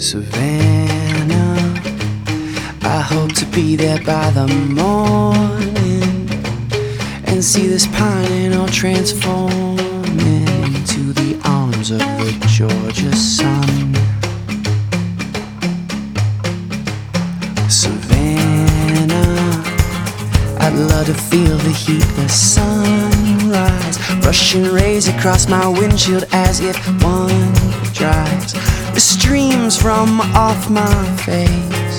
Savannah, I hope to be there by the morning and see this pining all transforming into the arms of the Georgia sun. Savannah, I'd love to feel the heat, the sunrise, rushing rays across my windshield as if one drives the streams from off my face.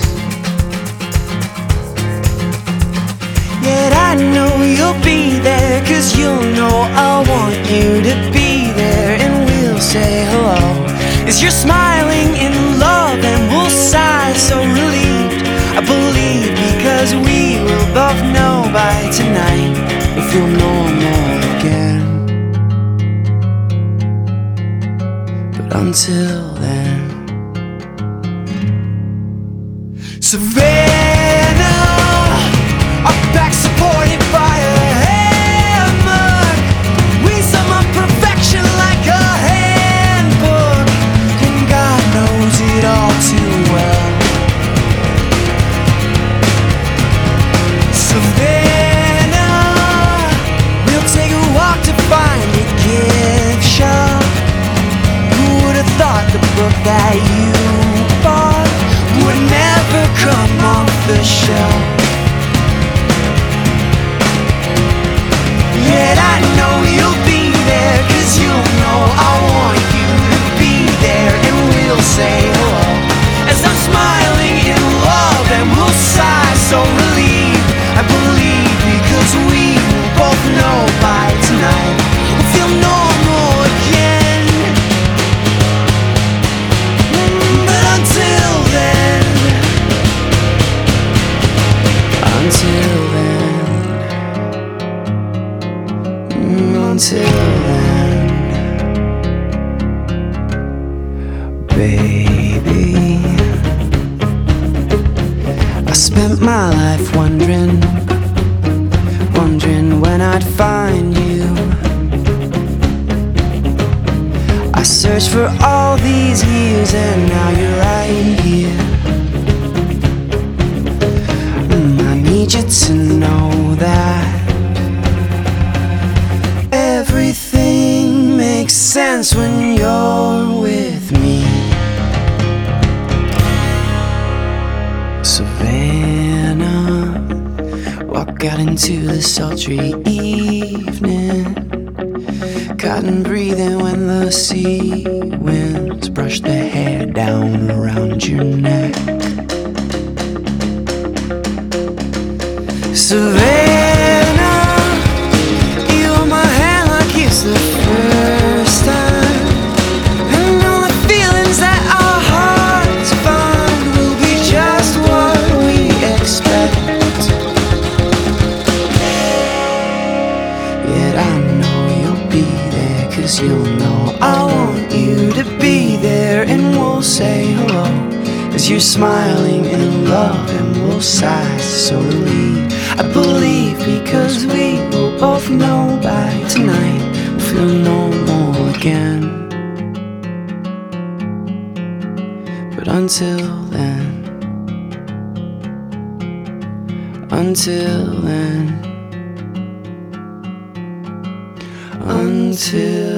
Yet I know you'll be there, 'cause you'll know I want you to be there, and we'll say hello as you're smiling in love, and we'll sigh so relieved, I believe, because we will both know by tonight we'll feel normal again. But until then, Savannah, our back supported by a hammer, we sum up perfection like a handbook, and God knows it all too well. Savannah, we'll take a walk to find a gift shop. Who would have thought the book that you bought would never come off the shelf? Yet I know you'll be there, 'cause you'll know I want you to be there, and we'll say hello as I'm smiling in love, and we'll sigh so relieved, I believe, because we will both know by tonight we'll feel normal again. But until then, until then, baby, I spent my life wondering when I'd find you. I searched for all these years, and now you're right here. I need you to know that everything makes sense when you're with me. Savannah, walk out into the sultry evening, cotton breathing when the sea winds brush the hair down around your neck. Savannah, you hold my hand like it's the first time, and all the feelings that our hearts find will be just what we expect. Yet I know you'll be there, 'cause you'll know I want you to be there, and we'll say hello as you're smiling in love, and we'll sigh so relieved, I believe, because we will both know by tonight we'll feel normal again. But until then, until then, until